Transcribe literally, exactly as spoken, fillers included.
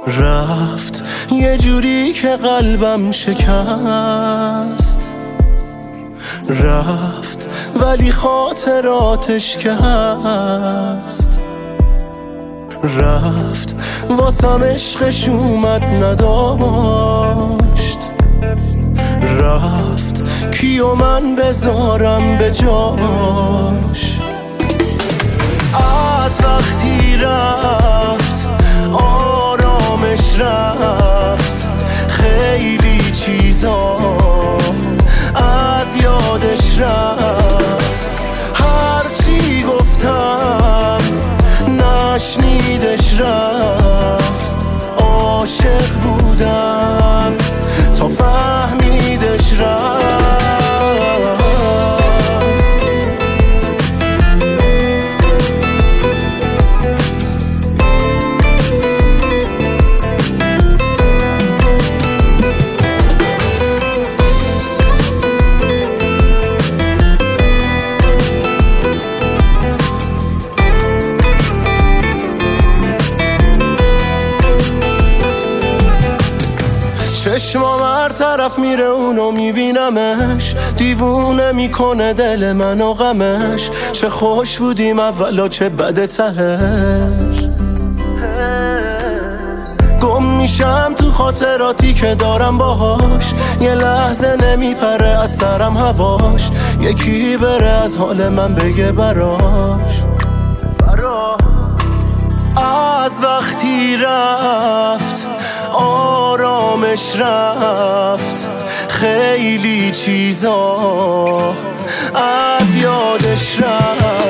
رفت یه جوری که قلبم شکست، رفت ولی خاطراتش که هست. رفت واسم عشقش اومد نداشت، رفت کیو من بذارم به جاش. از وقتی رفت آرامش رفت، خیلی چیزا از یادش رفت. هرچی گفتم نشنیدش رفت، عاشق بودم تا فهمیدش رفت. چشمام هر طرف میره اونو میبینمش، دیوونه میکنه دل من و غمش. چه خوش بودیم اولا چه بده تهش. گم میشم تو خاطراتی که دارم باهاش، یه لحظه نمیپره از سرم هواش. یکی بره از حال من بگه براش. از وقتی رفت آرامش رفت، خیلی چیزا از یادش رفت.